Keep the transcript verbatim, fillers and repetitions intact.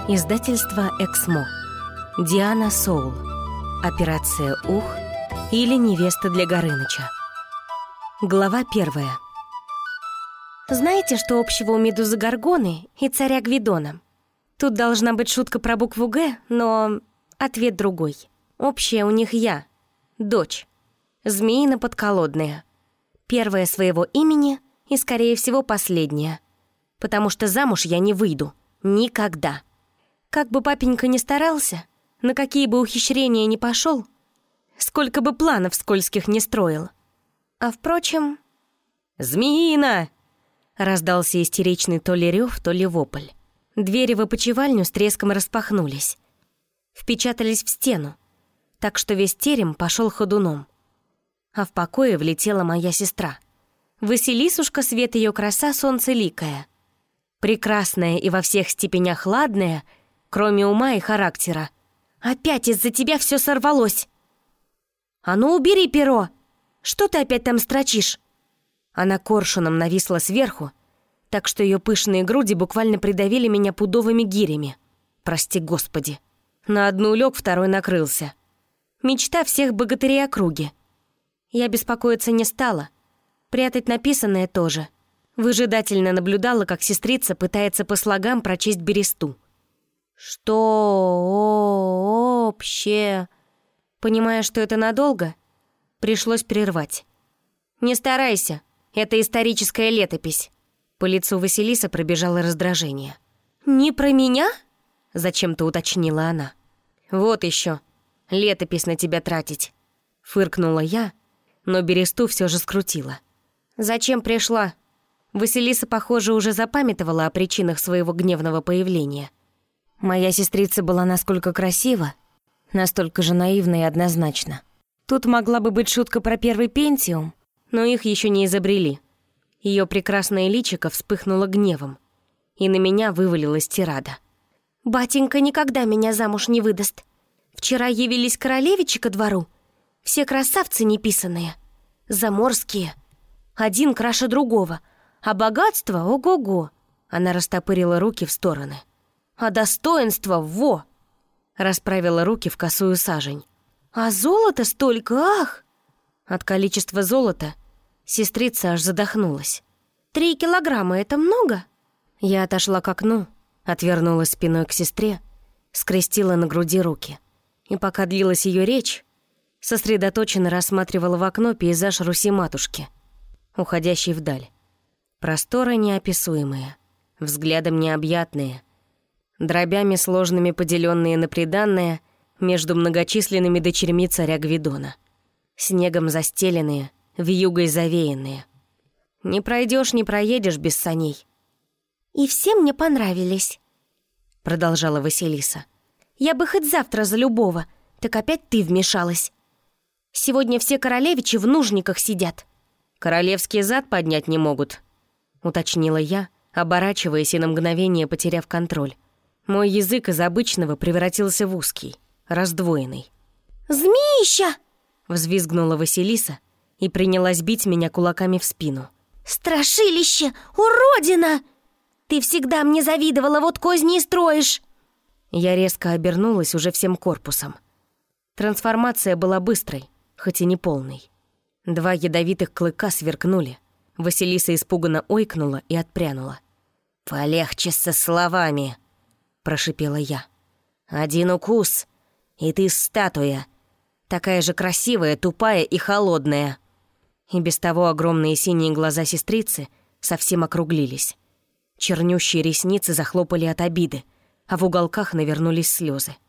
Издательство «Эксмо». Диана Соул. Операция «Ух» или «Невеста для Горыныча». Глава первая. Знаете, что общего у Медузы Горгоны и царя Гвидона? Тут должна быть шутка про букву «Г», но ответ другой. Общая у них я, дочь, змеина подколодная. Первая своего имени и, скорее всего, последняя. Потому что замуж я не выйду. Никогда. Как бы папенька ни старался, на какие бы ухищрения ни пошел, сколько бы планов скользких не строил. А впрочем... «Змеина!» Раздался истеричный то ли рёв, то ли вопль. Двери в опочивальню с треском распахнулись. Впечатались в стену, так что весь терем пошел ходуном. А в покое влетела моя сестра. Василисушка, свет ее краса солнцеликая. Прекрасная и во всех степенях ладная, кроме ума и характера. «Опять из-за тебя все сорвалось!» «А ну убери перо! Что ты опять там строчишь?» Она коршуном нависла сверху, так что ее пышные груди буквально придавили меня пудовыми гирями. Прости господи. На одну лег, второй накрылся. Мечта всех богатырей округи. Я беспокоиться не стала. Прятать написанное тоже. Выжидательно наблюдала, как сестрица пытается по слогам прочесть бересту. «Что общее?» Понимая, что это надолго, пришлось прервать. «Не старайся, это историческая летопись». По лицу Василисы пробежало раздражение. «Не про меня?» — зачем-то уточнила она. «Вот еще, летопись на тебя тратить», — фыркнула я, но бересту все же скрутила. «Зачем пришла?» Василиса, похоже, уже запамятовала о причинах своего гневного появления. Моя сестрица была насколько красива, настолько же наивна и однозначна. Тут могла бы быть шутка про первый пентиум, но их еще не изобрели. Ее прекрасное личико вспыхнуло гневом, и на меня вывалилась тирада. «Батенька никогда меня замуж не выдаст. Вчера явились королевичи ко двору. Все красавцы неписаные, заморские. Один краше другого, а богатство — ого-го!» Она растопырила руки в стороны. «А достоинство — во!» Расправила руки в косую сажень. «А золото столько, ах!» От количества золота сестрица аж задохнулась. «Три килограмма — это много?» Я отошла к окну, отвернулась спиной к сестре, скрестила на груди руки. И пока длилась ее речь, сосредоточенно рассматривала в окно пейзаж Руси-матушки, уходящий вдаль. Просторы неописуемые, взглядом необъятные, дробями сложными поделенные на приданное между многочисленными дочерьми царя Гвидона, снегом застеленные, вьюгой завеянные. Не пройдешь, не проедешь без саней. «И все мне понравились», — продолжала Василиса. «Я бы хоть завтра за любого, так опять ты вмешалась. Сегодня все королевичи в нужниках сидят». «Королевский зад поднять не могут», — уточнила я, оборачиваясь и на мгновение потеряв контроль. Мой язык из обычного превратился в узкий, раздвоенный. «Змеища!» — взвизгнула Василиса и принялась бить меня кулаками в спину. «Страшилище! Уродина! Ты всегда мне завидовала, вот козни и строишь!» Я резко обернулась уже всем корпусом. Трансформация была быстрой, хоть и не полной. Два ядовитых клыка сверкнули. Василиса испуганно ойкнула и отпрянула. «Полегче со словами!» — прошипела я. «Один укус, и ты статуя, такая же красивая, тупая и холодная». И без того огромные синие глаза сестрицы совсем округлились. Чернющие ресницы захлопали от обиды, а в уголках навернулись слезы.